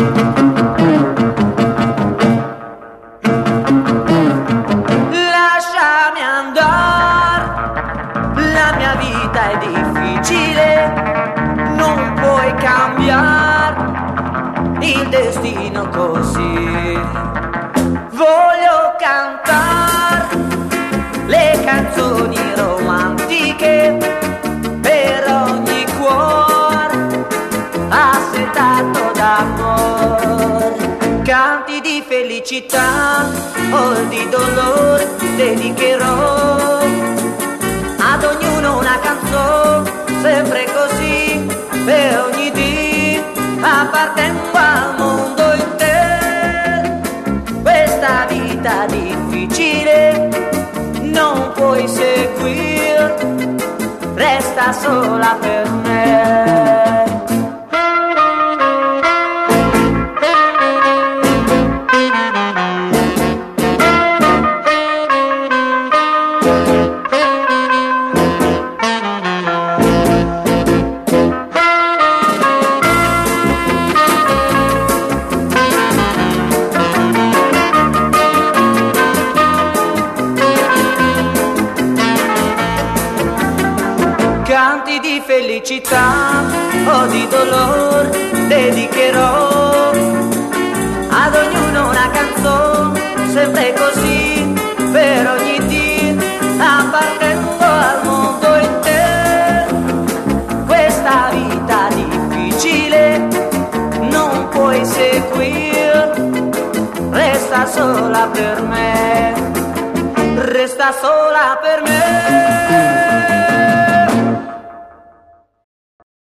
Lasciami andare, la mia vita è difficile, non puoi cambiare il destino così. Voglio cantare le canzoni romantiche per ogni cuore assetato d'amore. Canti di felicità o di dolore dedicherò ad ognuno una canzone, sempre così, per ogni dì appartengo al mondo intero. Questa vita difficile non puoi seguire, resta sola per me. Canti di felicità o di dolore dedicherò ad ognuno una canzone, sempre così, per ogni dì appartengo al mondo intero. Questa vita difficile non puoi seguire, resta sola per me, resta sola per me.